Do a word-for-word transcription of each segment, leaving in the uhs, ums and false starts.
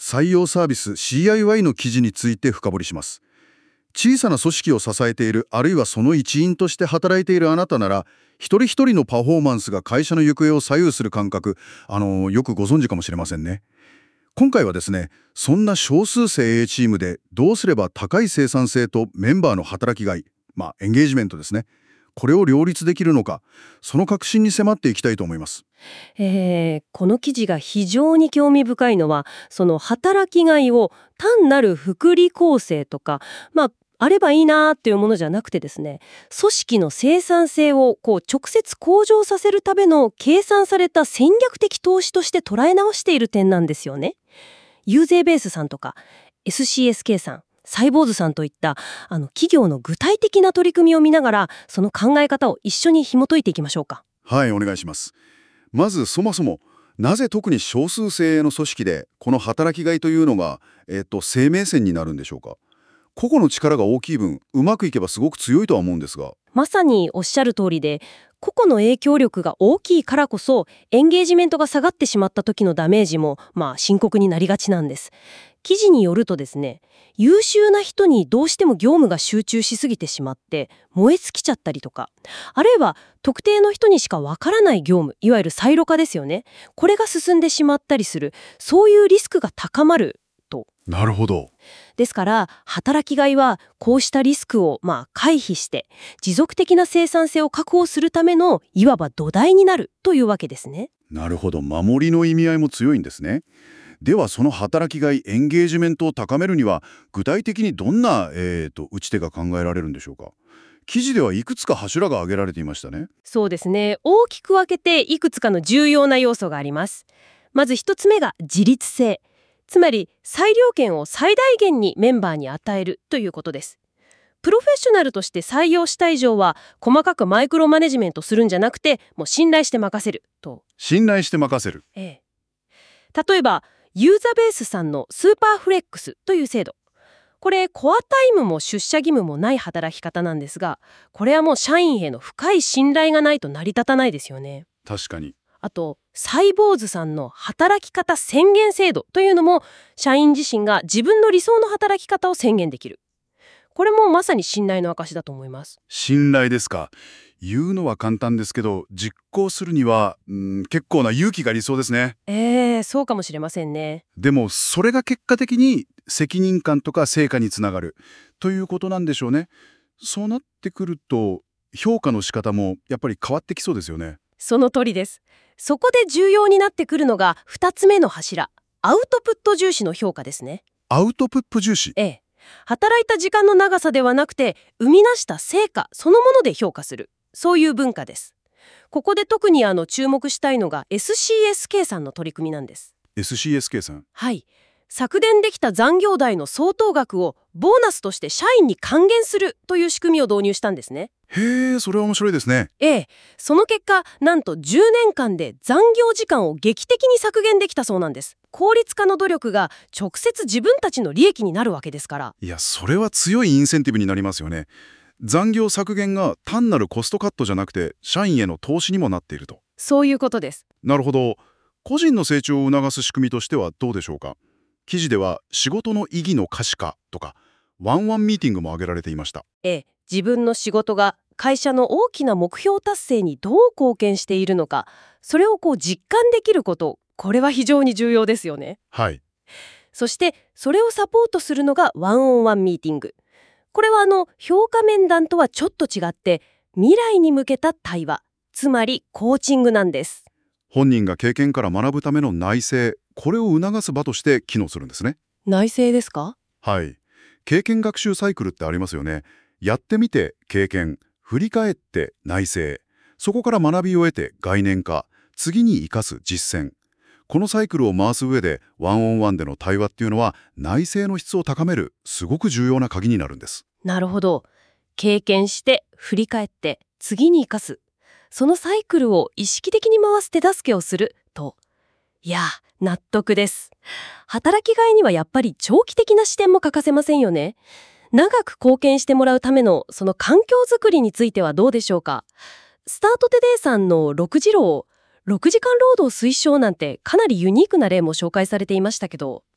採用サービス シーアイワイ の記事について深掘りします。小さな組織を支えている、あるいはその一員として働いているあなたなら、一人一人のパフォーマンスが会社の行方を左右する感覚、あのよくご存知かもしれませんね。今回はですね、そんな少数精鋭チームでどうすれば高い生産性とメンバーの働きがい、まあエンゲージメントですね、これを両立できるのか、その核心に迫っていきたいと思います。 えーこの記事が非常に興味深いのは、その働きがいを単なる福利厚生とか、まああればいいなーっていうものじゃなくてですね、組織の生産性をこう直接向上させるための計算された戦略的投資として捉え直している点なんですよね。ユーゼーベースさんとか エスシーエスケー さん、サイボーズさんといったあの企業の具体的な取り組みを見ながら、その考え方を一緒に紐解いていきましょうか。 はい、お願いします。まずそもそも、なぜ特に少数精鋭の組織でこの働きがいというのが、えっと、生命線になるんでしょうか。個々の力が大きい分、うまくいけばすごく強いとは思うんですが。 まさにおっしゃる通りで、個々の影響力が大きいからこそエンゲージメントが下がってしまった時のダメージもまあ深刻になりがちなんです。記事によるとですね、優秀な人にどうしても業務が集中しすぎてしまって燃え尽きちゃったりとか、あるいは特定の人にしかわからない業務、いわゆるサイロ化ですよね、これが進んでしまったりする、そういうリスクが高まると。 なるほど。 ですから働きがいはこうしたリスクをまあ回避して持続的な生産性を確保するためのいわば土台になるというわけですね。 なるほど、守りの意味合いも強いんですね。ではその働きがい、エンゲージメントを高めるには、具体的にどんな、えー、と打ち手が考えられるんでしょうか。記事ではいくつか柱が挙げられていましたね。 そうですね、大きく分けていくつかの重要な要素があります。まず一つ目が自律性、つまり裁量権を最大限にメンバーに与えるということです。プロフェッショナルとして採用した以上は細かくマイクロマネジメントするんじゃなくて、もう信頼して任せると。 信頼して任せる。 ええ、例えばユーザベースさんのスーパーフレックスという制度、これコアタイムも出社義務もない働き方なんですが、これはもう社員への深い信頼がないと成り立たないですよね。 確かに。 あとサイボーズさんの働き方宣言制度というのも、社員自身が自分の理想の働き方を宣言できる。これもまさに信頼の証だと思います。 信頼ですか。言うのは簡単ですけど、実行するにはうん結構な勇気が理想ですね。 えー、そうかもしれませんね。 でもそれが結果的に責任感とか成果につながるということなんでしょうね。そうなってくると、評価の仕方もやっぱり変わってきそうですよね。 その通りです。そこで重要になってくるのがふたつめの柱、アウトプット重視の評価ですね。 アウトプット重視。 ええ、働いた時間の長さではなくて、生み出した成果そのもので評価する、そういう文化です。ここで特にあの注目したいのが エスシーエスケー さんの取り組みなんです。 エスシーエスケー さん。 はい、昨年できた残業代の相当額をボーナスとして社員に還元するという仕組みを導入したんですね。 へえ、それは面白いですね。 ええ、その結果なんとじゅうねんかんで残業時間を劇的に削減できたそうなんです。効率化の努力が直接自分たちの利益になるわけですから。 いや、それは強いインセンティブになりますよね。残業削減が単なるコストカットじゃなくて、社員への投資にもなっていると。 そういうことです。 なるほど。個人の成長を促す仕組みとしてはどうでしょうか。記事では仕事の意義の可視化とかワンワンミーティングも挙げられていました。 ええ、自分の仕事が会社の大きな目標達成にどう貢献しているのか、それをこう実感できること、これは非常に重要ですよね。 はい。 そしてそれをサポートするのがワンオンワンミーティング。これはあの評価面談とはちょっと違って未来に向けた対話、つまりコーチングなんです。 本人が経験から学ぶための内省、これを促す場として機能するんですね。 内省ですか？ はい。経験学習サイクルってありますよね。やってみて経験、振り返って内省、そこから学びを得て概念化、次に生かす実践。このサイクルを回す上でワンオンワンでの対話っていうのは内省の質を高めるすごく重要な鍵になるんです。 なるほど。経験して振り返って次に生かす、そのサイクルを意識的に回す手助けをすると。いや、納得です。働きがいにはやっぱり長期的な視点も欠かせませんよね。長く貢献してもらうためのその環境づくりについてはどうでしょうか。スタートテデイさんのろくじ労、ろくじかん労働推奨なんてかなりユニークな例も紹介されていましたけど。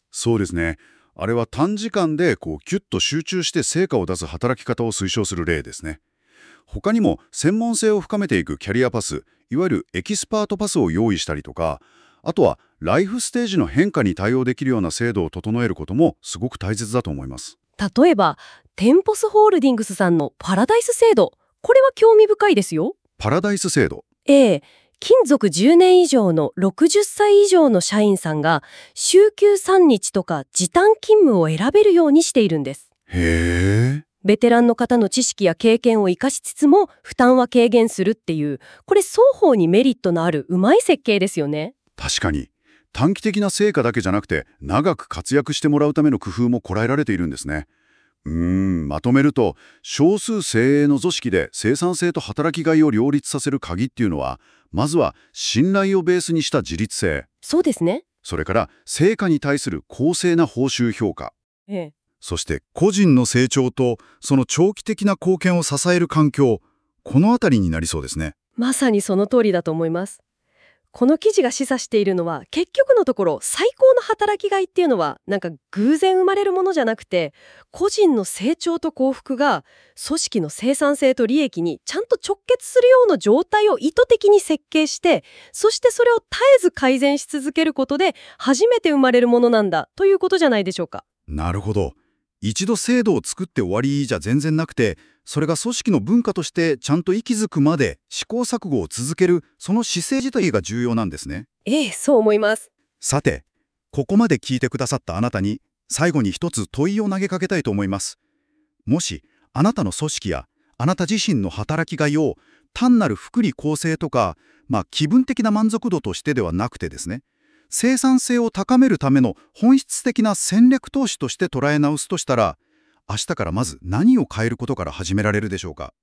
そうですね。あれは短時間でこうキュッと集中して成果を出す働き方を推奨する例ですね。他にも専門性を深めていくキャリアパス、いわゆるエキスパートパスを用意したりとか、あとはライフステージの変化に対応できるような制度を整えることもすごく大切だと思います。 例えば、テンポスホールディングスさんのパラダイス制度。これは興味深いですよ。 パラダイス制度。 ええ、勤続じゅうねん以上のろくじゅっさい以上の社員さんが週休さんにちとか時短勤務を選べるようにしているんです。 へえ。 ベテランの方の知識や経験を生かしつつも負担は軽減するっていう、これ双方にメリットのあるうまい設計ですよね。 確かに。短期的な成果だけじゃなくて、長く活躍してもらうための工夫もこらえられているんですね。うーん、まとめると、少数精鋭の組織で生産性と働きがいを両立させる鍵っていうのは、まずは信頼をベースにした自律性、 そうですね。 それから成果に対する公正な報酬評価、 ええ。 そして個人の成長とその長期的な貢献を支える環境、このあたりになりそうですね。 まさにその通りだと思います。この記事が示唆しているのは、結局のところ最高の働きがいっていうのはなんか偶然生まれるものじゃなくて、個人の成長と幸福が組織の生産性と利益にちゃんと直結するような状態を意図的に設計して、そしてそれを絶えず改善し続けることで初めて生まれるものなんだということじゃないでしょうか。 なるほど。一度制度を作って終わりじゃ全然なくて、それが組織の文化としてちゃんと息づくまで試行錯誤を続ける、その姿勢自体が重要なんですね。 ええ、そう思います。 さて、ここまで聞いてくださったあなたに、最後に一つ問いを投げかけたいと思います。もし、あなたの組織やあなた自身の働きがいを単なる福利厚生とか、まあ気分的な満足度としてではなくてですね、生産性を高めるための本質的な戦略投資として捉え直すとしたら、明日からまず何を変えることから始められるでしょうか。